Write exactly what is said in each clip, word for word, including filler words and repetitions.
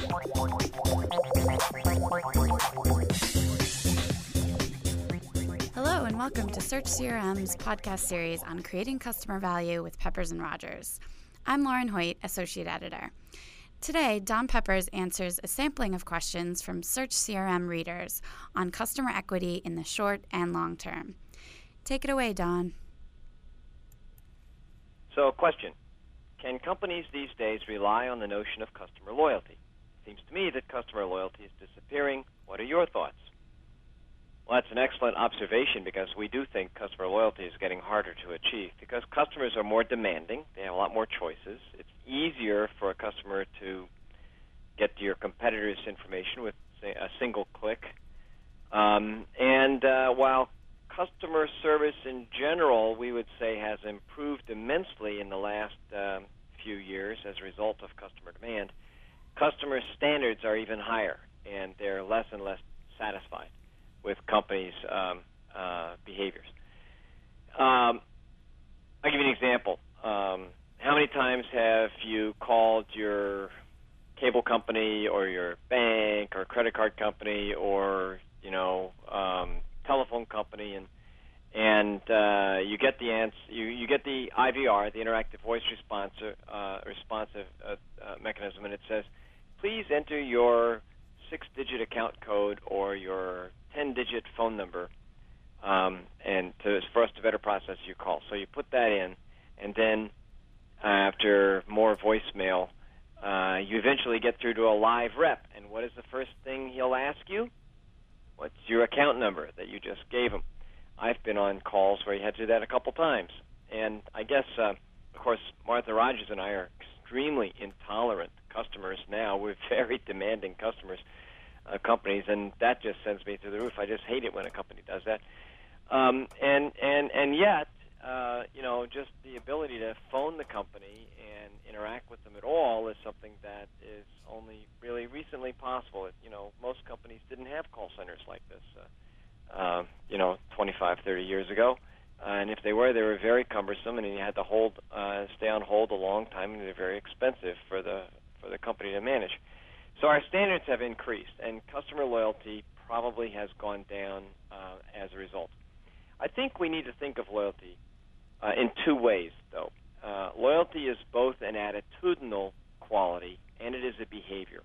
Hello and welcome to Search C R M's podcast series on creating customer value with Peppers and Rogers. I'm Lauren Hoyt, Associate Editor. Today, Don Peppers answers a sampling of questions from Search C R M readers on customer equity in the short and long term. Take it away, Don. So, question. Can companies these days rely on the notion of customer loyalty? It seems to me that customer loyalty is disappearing. What are your thoughts? Well, that's an excellent observation because we do think customer loyalty is getting harder to achieve because customers are more demanding. They have a lot more choices. It's easier for a customer to get to your competitor's information with, say, a single click. Um, and uh, while customer service in general, we would say, has improved immensely in the last um, few years as a result of customer demand, customer standards are even higher, and they're less and less satisfied with companies' um, uh, behaviors. Um, I'll give you an example. Um, how many times have you called your cable company or your bank or credit card company or, you know, um, telephone company, and and uh, you get the ans- you, you get the I V R, the interactive voice response uh, responsive uh, uh, mechanism, and it says, please enter your six-digit account code or your ten-digit phone number, um, and to, for us to better process your call. So you put that in, and then uh, after more voicemail, uh, you eventually get through to a live rep. And what is the first thing he'll ask you? What's your account number that you just gave him? I've been on calls where you had to do that a couple times. And I guess, uh, of course, Martha Rogers and I are extremely intolerant customers now. We're very demanding customers. Uh, companies, and that just sends me through the roof. I just hate it when a company does that. Um, and and and yet, uh, you know, just the ability to phone the company and interact with them at all is something that is only really recently possible. It, you know, most companies didn't have call centers like this, uh, uh, you know, twenty-five, thirty years ago. Uh, and if they were, they were very cumbersome, and you had to hold, uh, stay on hold a long time, and they're very expensive for the for the company to manage. So our standards have increased, and customer loyalty probably has gone down uh, as a result. I think we need to think of loyalty uh, in two ways, though. Uh, loyalty is both an attitudinal quality and it is a behavior.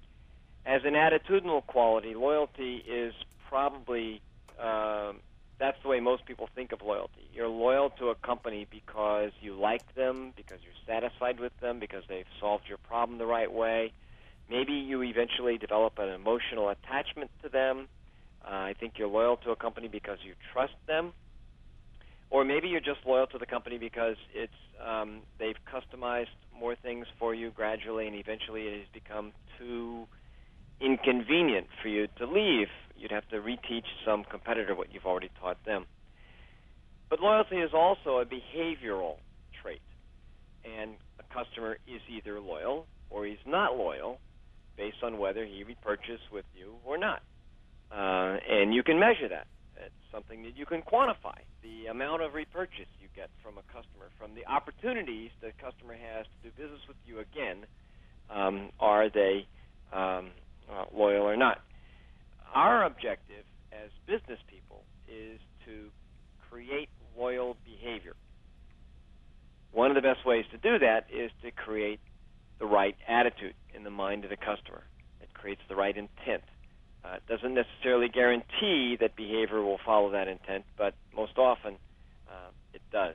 As an attitudinal quality, loyalty is probably, uh, that's the way most people think of loyalty. You're loyal to a company because you like them, because you're satisfied with them, because they've solved your problem the right way. Maybe you eventually develop an emotional attachment to them. Uh, I think you're loyal to a company because you trust them. Or maybe you're just loyal to the company because it's um, they've customized more things for you gradually, and eventually it has become too inconvenient for you to leave. You'd have to reteach some competitor what you've already taught them. But loyalty is also a behavioral trait. And a customer is either loyal or he's not loyal, based on whether he repurchased with you or not. Uh, and you can measure that. It's something that you can quantify, the amount of repurchase you get from a customer, from the opportunities the customer has to do business with you again. Um, are they um, uh, loyal or not? Our objective as business people is to create loyal behavior. One of the best ways to do that is to create the right attitude in the mind of the customer. It creates the right intent. Uh, it doesn't necessarily guarantee that behavior will follow that intent, but most often uh, it does.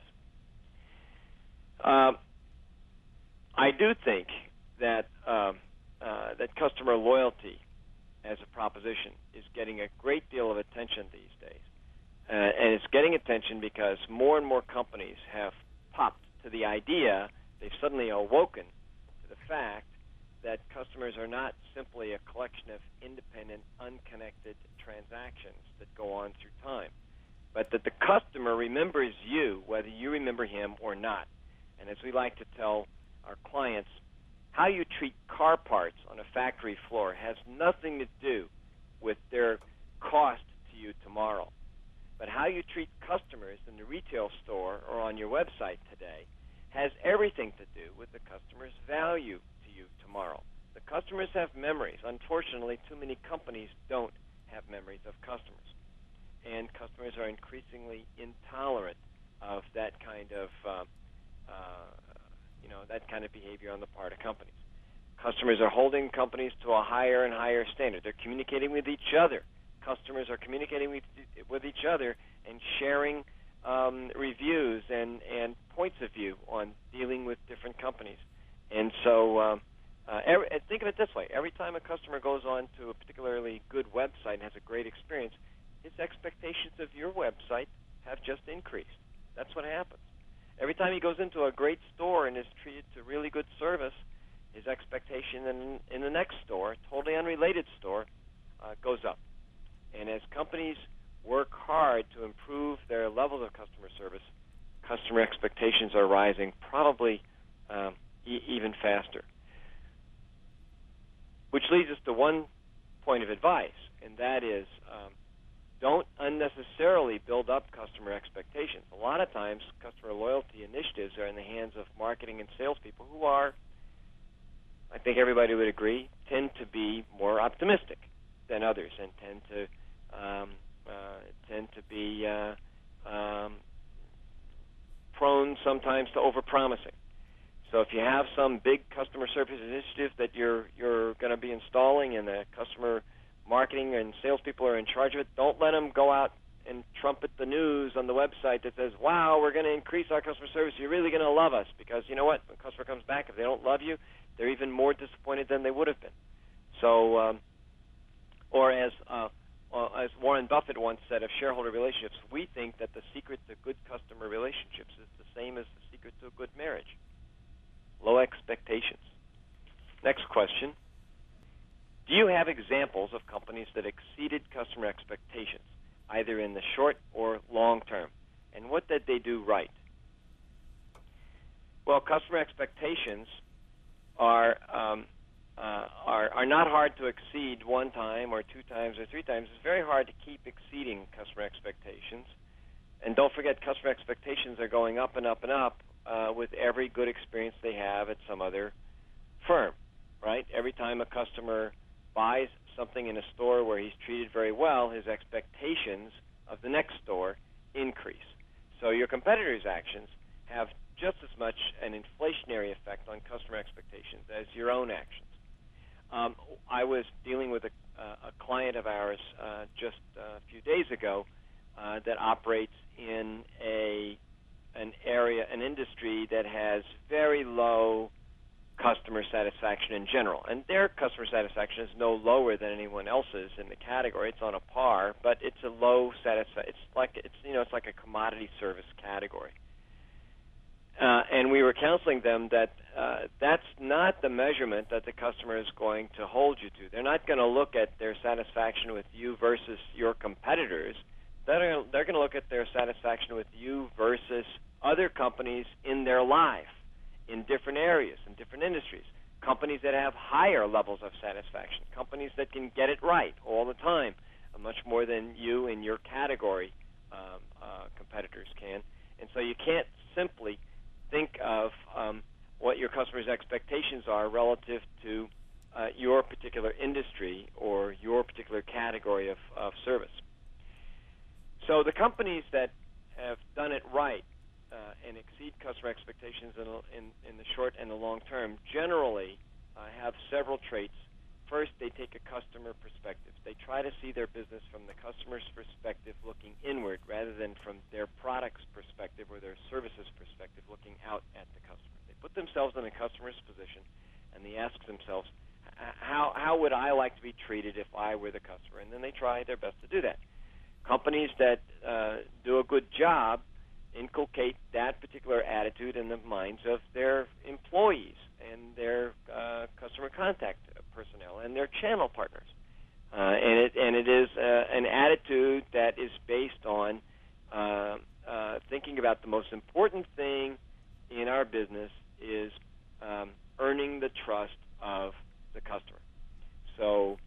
Uh, I do think that um, uh, that customer loyalty as a proposition is getting a great deal of attention these days. Uh, and it's getting attention because more and more companies have popped to the idea, they've suddenly awoken to the fact that customers are not simply a collection of independent, unconnected transactions that go on through time, but that the customer remembers you, whether you remember him or not. And as we like to tell our clients, how you treat car parts on a factory floor has nothing to do with their cost to you tomorrow. But how you treat customers in the retail store or on your website today has everything to do with the customer's value to you tomorrow. The customers have memories. Unfortunately, too many companies don't have memories of customers. And customers are increasingly intolerant of that kind of, uh, uh, you know, that kind of behavior on the part of companies. Customers are holding companies to a higher and higher standard. They're communicating with each other. Customers are communicating with, with each other and sharing um, reviews and, and points of view on dealing with different companies. And so uh, uh, every, think of it this way. Every time a customer goes on to a particularly good website and has a great experience, his expectations of your website have just increased. That's what happens. Every time he goes into a great store and is treated to really good service, his expectation in, in the next store, totally unrelated store, uh, goes up. And as companies work hard to improve their levels of customer service, customer expectations are rising probably um, e- even faster. Which leads us to one point of advice, and that is um, don't unnecessarily build up customer expectations. A lot of times, customer loyalty initiatives are in the hands of marketing and salespeople who are, I think everybody would agree, tend to be more optimistic than others and tend to um, uh, tend to be uh, um, prone sometimes to overpromising. So if you have some big customer service initiative that you're you're going to be installing and the customer marketing and salespeople are in charge of it, don't let them go out and trumpet the news on the website that says, wow, we're going to increase our customer service. You're really going to love us. Because you know what? When a customer comes back, if they don't love you, they're even more disappointed than they would have been. So, um, or as uh, uh, as Warren Buffett once said of shareholder relationships, we think that the secret to good customer relationships is the same as the secret to a good marriage. Low expectations. Next question. Do you have examples of companies that exceeded customer expectations, either in the short or long term? And what did they do right? Well, customer expectations are um, uh, are are not hard to exceed one time or two times or three times. It's very hard to keep exceeding customer expectations. And don't forget, customer expectations are going up and up and up uh, with every good experience they have at some other firm, right? Every time a customer buys something in a store where he's treated very well, his expectations of the next store increase. So your competitors' actions have just as much an inflationary effect on customer expectations as your own actions. Um, I was dealing with a, uh, a client of ours uh, just a few days ago uh, that operates in a an area, an industry that has very low customer satisfaction in general, and their customer satisfaction is no lower than anyone else's in the category. It's on a par, but it's a low satisfaction. It's like it's you know it's like a commodity service category. Uh, and we were counseling them that uh, that's not the measurement that the customer is going to hold you to. They're not going to look at their satisfaction with you versus your competitors. They're, they're going to look at their satisfaction with you versus other companies in their life, in different areas, in different industries. Companies that have higher levels of satisfaction, companies that can get it right all the time, uh, much more than you in your category um, uh, competitors can. And so you can't simply think of um, what your customers' expectations are relative to uh, your particular industry or your particular category of, of service. So the companies that have done it right uh, and exceed customer expectations in, in, in the short and the long term generally uh, have several traits. First, they take a customer perspective. They try to see their business from the customer's perspective looking inward rather than from their product's perspective or their services perspective looking out at the customer. They put themselves in the customer's position and they ask themselves, how, how would I like to be treated if I were the customer? And then they try their best to do that. Companies that uh, do a good job inculcate that particular attitude in the minds of their employees and their uh, customer contact personnel and their channel partners. Uh, and it and it is uh, an attitude that is based on uh, uh, thinking about the most important thing in our business is um, earning the trust of the customer. So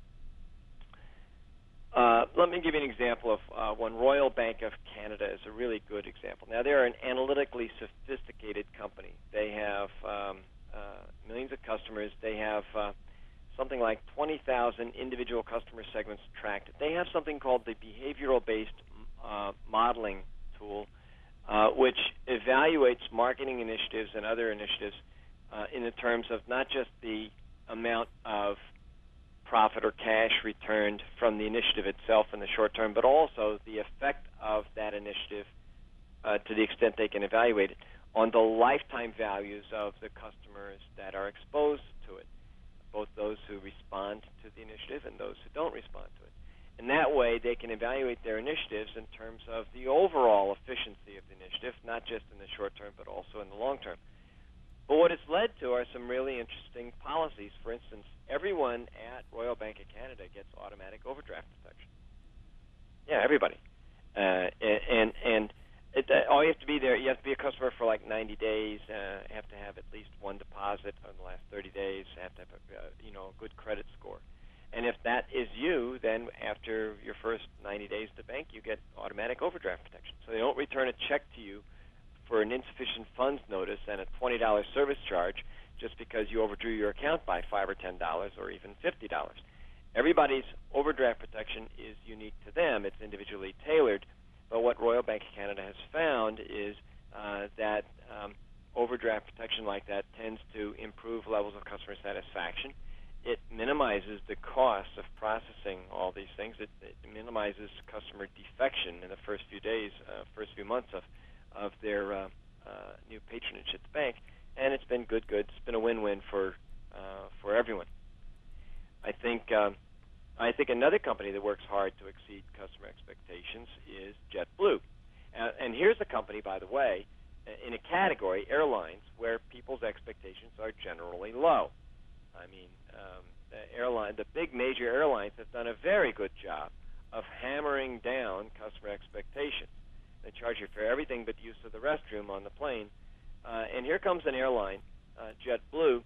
uh, let me give you an example of uh, one. Royal Bank of Canada is a really good example. Now, they're an analytically sophisticated company. They have um, uh, millions of customers. They have uh, something like twenty thousand individual customer segments tracked. They have something called the behavioral-based uh, modeling tool, uh, which evaluates marketing initiatives and other initiatives uh, in the terms of not just the amount of profit or cash returned from the initiative itself in the short term, but also the effect of that initiative uh, to the extent they can evaluate it on the lifetime values of the customers that are exposed to it, both those who respond to the initiative and those who don't respond to it. And that way they can evaluate their initiatives in terms of the overall efficiency of the initiative, not just in the short term but also in the long term. But what it's led to are some really interesting policies. For instance, everyone at Royal Bank of Canada gets automatic overdraft protection. Yeah, everybody. Uh, and and it, uh, all you have to be there, you have to be a customer for like ninety days, uh, have to have at least one deposit in the last thirty days, have to have a, uh, you know, a good credit score. And if that is you, then after your first ninety days at the bank, you get automatic overdraft protection. So they don't return a check to you for an insufficient funds notice and a twenty dollars service charge just because you overdrew your account by five or ten dollars or even fifty dollars. Everybody's overdraft protection is unique to them. It's individually tailored. But what Royal Bank of Canada has found is uh, that um, overdraft protection like that tends to improve levels of customer satisfaction. It minimizes the cost of processing all these things. It, it minimizes customer defection in the first few days, uh, first few months of of their uh, uh, new patronage at the bank, and it's been good, good. It's been a win-win for uh, for everyone. I think um, I think another company that works hard to exceed customer expectations is JetBlue, uh, and here's a company, by the way, in a category, airlines, where people's expectations are generally low. I mean, um, the airline, the big major airlines have done a very good job of hammering down customer expectations. They charge you for everything but use of the restroom on the plane. Uh, and here comes an airline, uh, JetBlue,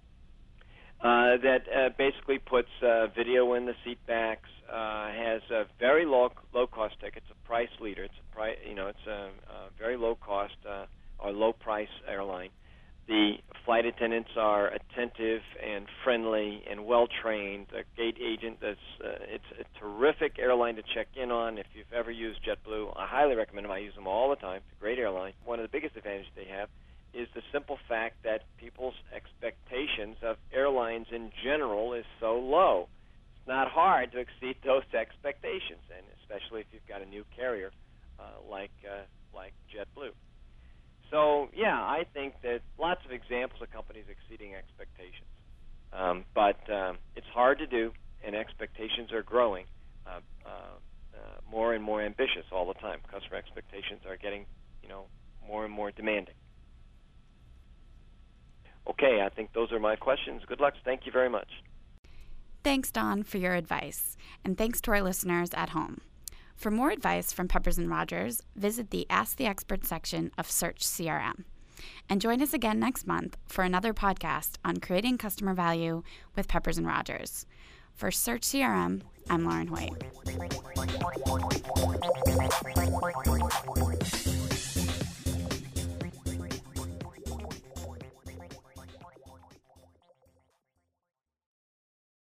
uh, that uh, basically puts uh, video in the seat backs, uh, has a very low low cost ticket. It's a price leader. It's a price, you know, it's a, a very low cost uh, or low price airline. The flight attendants are attentive and friendly and well trained. The gate agent, that's, uh, it's a terrific airline to check in on. If you've ever used JetBlue, I highly recommend them. I use them all the time. It's a great airline. One of the biggest advantages they have is the simple fact that people's expectations of airlines in general is so low. It's not hard to exceed those expectations, and especially if you've got a new carrier uh, like uh, like JetBlue. So, yeah, I think that lots of examples of companies exceeding expectations. Um, but um, it's hard to do, and expectations are growing uh, uh, uh, more and more ambitious all the time. Customer expectations are getting, you know, more and more demanding. Okay, I think those are my questions. Good luck. Thank you very much. Thanks, Don, for your advice, and thanks to our listeners at home. For more advice from Peppers and Rogers, visit the Ask the Expert section of Search C R M. And join us again next month for another podcast on creating customer value with Peppers and Rogers. For Search C R M, I'm Lauren Hoyt.